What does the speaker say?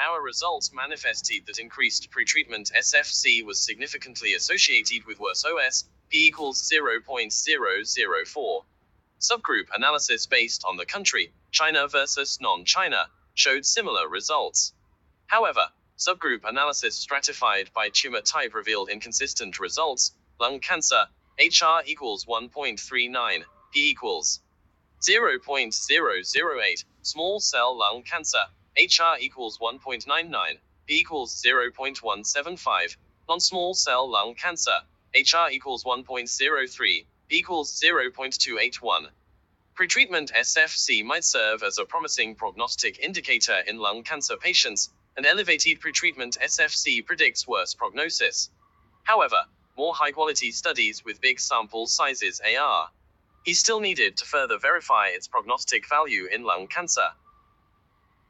Our results manifested that increased pretreatment SFC was significantly associated with worse OS, p equals 0.004. Subgroup analysis based on the country, China versus non-China, showed similar results. However, subgroup analysis stratified by tumor type revealed inconsistent results. Lung cancer, HR equals 1.39, p equals 0.008. Small cell lung cancer, HR equals 1.99, p equals 0.175. Non-small cell lung cancer, HR equals 1.03, p equals 0.281. Pretreatment SFC might serve as a promising prognostic indicator in lung cancer patients, and elevated pretreatment SFC predicts worse prognosis. However, more high-quality studies with big sample sizes are still needed to further verify its prognostic value in lung cancer.